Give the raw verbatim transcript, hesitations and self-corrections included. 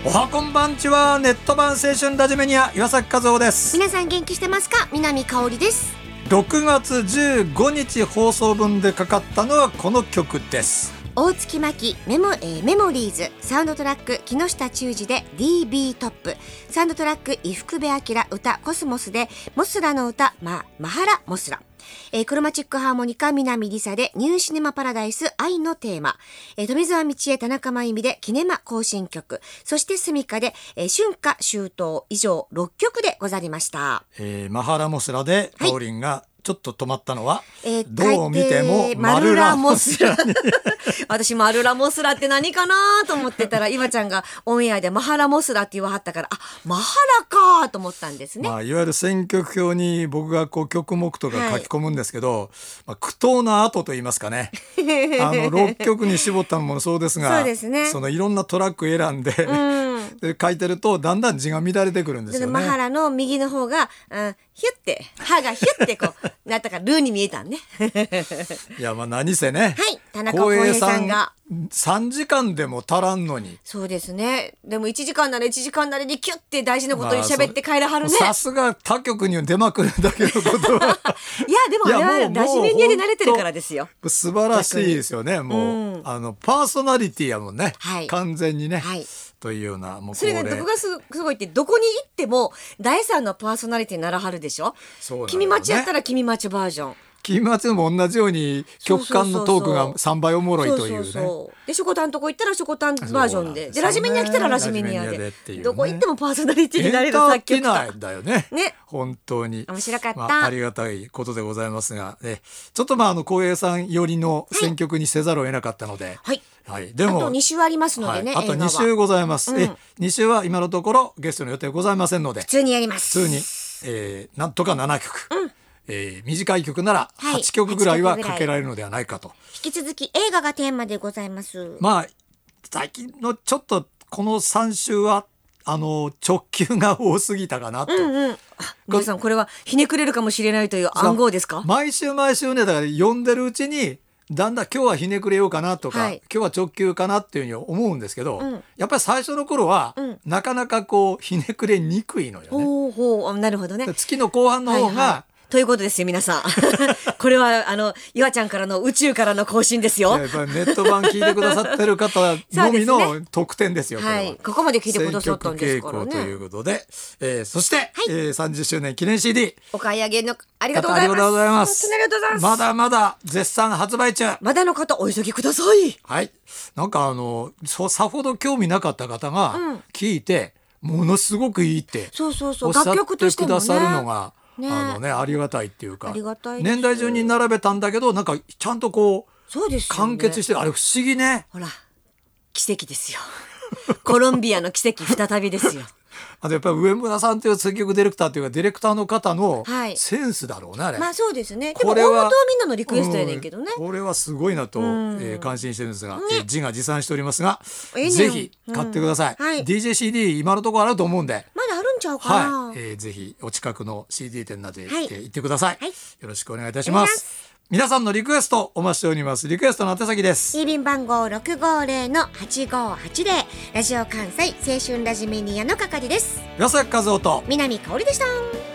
おはこんばんちは。ネット版青春ラジメニア岩崎和夫です。 皆さん元気してますか？南香織です。 ろくがつじゅうごにち放送分でかかったのはこの曲です。 大月真希メモ、えー、メモリーズ、サウンドトラック木下忠二で ディービー トップ、サウンドトラック伊福部明歌コスモスでモスラの歌、ま、マハラモスラ、えー、クロマチックハーモニカ南りさでニューシネマパラダイス愛のテーマ、えー、富澤道恵田中真由美でキネマ行進曲、そしてスミカで、えー、春夏秋冬、以上ろっきょくでござりました。 えー、マハラモスラでカオリンがちょっと止まったのは、 えー、 どう見てもマルラモスラ私マルラモスラって何かなと思ってたら岩ちゃんがオンエアでマハラモスラって言わはったから、あ、マハラかと思ったんですね。 まあ、いわゆる選曲表に僕がこう曲目とか書き込むんですけど、はい、まあ、苦闘の後と言いますかねあのろっきょくに絞ったのもそうですが、 そうですね、 そのいろんなトラック選んで、うん、で書いてるとだんだん字が乱れてくるんですよね。 マハラの右の方が、うん、ヒュッて歯がヒュッてこうなったからルーに見えたんねいや、まあ何せね、 はい、田中康平さんがさんじかんでも足らんのに。 そうですね。でもいちじかんならいちじかんなりにキュッて大事なことに喋って帰らはるね。 さすが他局に出まくるだけのことはいやでもあれはラジメニアで慣れてるからですよ。 素晴らしいですよね。もう、うん、あのパーソナリティやもんね、はい、完全にね、はい、というような、もうそれがどこがすごいって、どこに行っても第三のパーソナリティにならはるでしょ。そうなのよね。君待ちやったら君待ちバージョン、 君待ちも同じように曲間のトークがさんばいおもろいというね。そうそうそう、 でショコタンとこ行ったらショコタンバージョン で, で, でラジメニア来たらラジメニア で, で、ね、どこ行ってもパーソナリティになれる作曲家エンターテイナーだよ ね, ね本当に面白かった、 まあ、ありがたいことでございますが、ね、ちょっとまああの浩平さん寄りの選曲にせざるを得なかったので、 はいはい、でもあとに週ありますのでね、 はい、あとに週ございます、うん、えに週は今のところゲストの予定ございませんので普通にやります。 普通に、えー、なんとかななきょく、うん、えー、短い曲ならはちきょくぐらいはかけられるのではないかと、はい、 引き続き映画がテーマでございます。 まあ最近のちょっとこのさん週はあの直球が多すぎたかなと、うんうん、 皆さんこれはひねくれるかもしれないという暗号ですか。 毎週毎週ね、だから読んでるうちにだんだん今日はひねくれようかなとか、はい、今日は直球かなっていうふうに思うんですけど、うん、やっぱり最初の頃は、うん、なかなかこうひねくれにくいのよね。 ほうほう、なるほどね。 月の後半の方が、はいはい、 ということですよ皆さんこれはあの岩ちゃんからの宇宙からの更新ですよ。 やっぱりネット版聞いてくださってる方のみの特典ですよ。これは、はい、 ここまで聞いてくださったんですからね。 選曲傾向ということで、えー、そして、はい、えー、さんじゅっしゅうねん記念 シーディーお買い上げのありがとうございます。 ありがとうございます。 本当にありがとうございます。 まだまだ絶賛発売中。 まだの方お急ぎください。 はい、なんかあのさほど興味なかった方が聞いて、うん、ものすごくいいっておっしゃってくださるのがね、あのね、ありがたいっていうか、年代順に並べたんだけどなんかちゃんとこう、そうですよね、完結して、あれ不思議ね。 ほら奇跡ですよコロンビアの奇跡再びですよあとやっぱり上村さんという選曲ディレクターというかディレクターの方のセンスだろうね、はい、あれ。 まあそうですね。でも大元はみんなのリクエストやねんけどね、 うん、これはすごいなと、うん、えー、感心してるんですが、ね、えー、字が持参しておりますが、えー、ぜひ買ってください、うん、はい、ディージェーシーディー 今のところあると思うんでまだあるんちゃうかな、 はい、えー、ぜひお近くの シーディー 店などで、はい、えー、行ってください、はい、よろしくお願いいたします。皆さんのリクエストお待ちしております。リクエストの宛先です。 郵便番号 ろくごぜろのはちごはちぜろ ラジオ関西青春ラジメニアの係です。 岩崎和夫と南香織でした。